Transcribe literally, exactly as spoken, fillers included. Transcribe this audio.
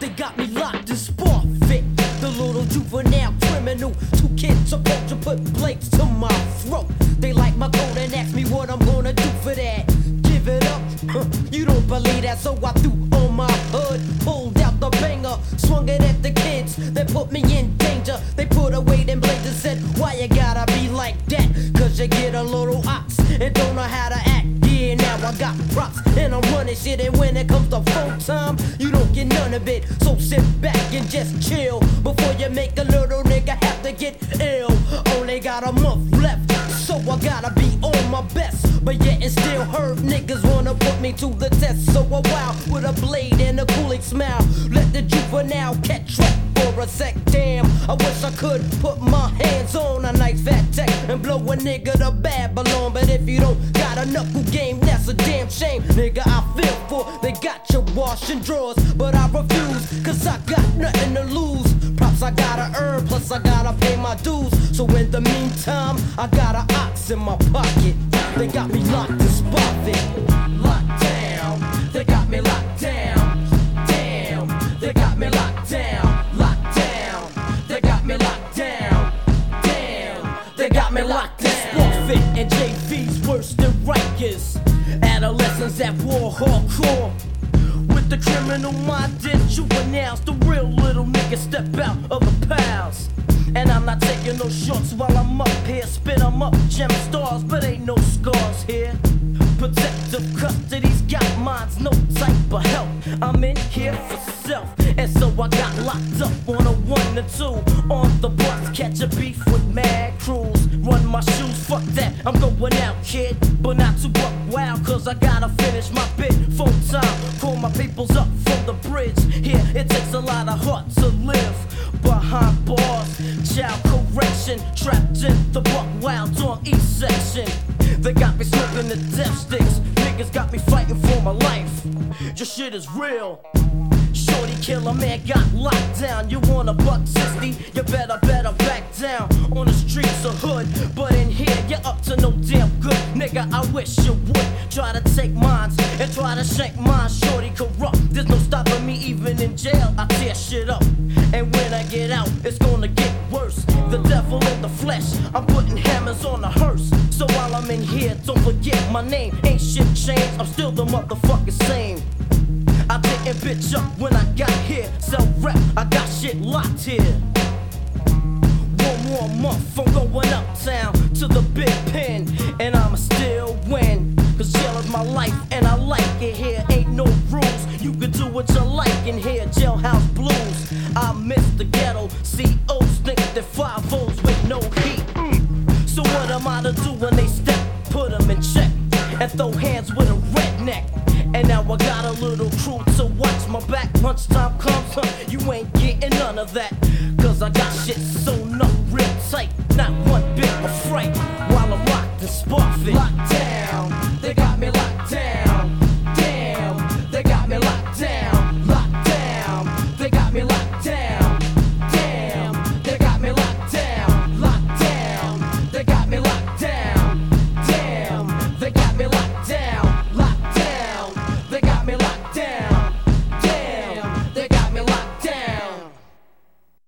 They got me locked in sport fit. The little juvenile criminal. Two kids about to put blades to my throat. They like my code and ask me what I'm gonna do for that. Give it up, huh, you don't believe that, so I threw on my hood, pulled out the banger, swung it at the kids that put me in danger. They put away them blades and said, why you gotta be like that? Cause you get a little ox and don't know how to act. Yeah, now I got props and I'm running shit, and when it comes to phone time, you don't get none of it. So sit back and just chill before you make a little nigga have to get ill. Only got a month left, so I gotta be on my best. But yet it still hurt, niggas wanna put me to the test. So a while with a blade and a cooling smile, let the juvenile catch track for a sec. Damn, I wish I could put my hands on a nice fat tech and blow a nigga to Babylon. But if you don't got a knuckle game, that's a damn shame. Nigga, I feel for they got your washing drawers, but I refuse, cause I got nothing to lose. Props I gotta earn, plus I gotta pay my dues. So in the meantime, I got an ox in my pocket. They got me locked in spot fit. Locked down, they got me locked down. Damn, they got me locked down. Locked down, they got me locked down. Damn, they got me locked down. Sport fit and J V's worse than Rikers. Adolescents that war hardcore. With the criminal minded juveniles, the real little niggas step out of the piles. And I'm not taking no shorts while I'm up here. Spit 'em up, gem stars, but ain't no scars here. Protective custody's got minds, no type of help. I'm in here for self, and so I got locked up on a one or two. On the bus, catch a beef with mad crews. Run my shoes, fuck that, I'm going out, kid. But not too buck wild, cause I gotta finish my bit. Full time, call my peoples up from the bridge. Here, it takes a lot of heart to live behind bars. Child correction, trapped in the buck wild on east section. They got me smoking the death sticks. Niggas got me fighting for my life. Your shit is real. Shorty killer man got locked down. You want a buck sixty? You better, better back down. On the streets of hood, but in here you're up to no damn good. Nigga, I wish you would try to take mines and try to shank mine. Shorty corrupt, there's no stopping me even in jail. I tear shit up, and when I get out, it's gonna get worse. The devil in the flesh, I'm putting hammers on the hearse. So while I'm in here, don't forget my name. Ain't shit changed, I'm still the motherfucking same. I didn't bitch up when I got here. Sell rap, I got shit locked here. One more month, I'm going uptown to the big pen, and I'ma still win. Cause jail is my life, and I like it here. Ain't no rules, you can do what you like in here. Jailhouse blues, I miss the ghetto. C Os think that five O's with no heat. Mm. So what am I to do when they step? Put them in check and throw hands with a redneck. And now I got a little crew to watch my back. Lunchtime comes, huh, you ain't getting none of that. Cause I got shit sewn up real tight. Not one bit of fright while I'm locked in spot fit.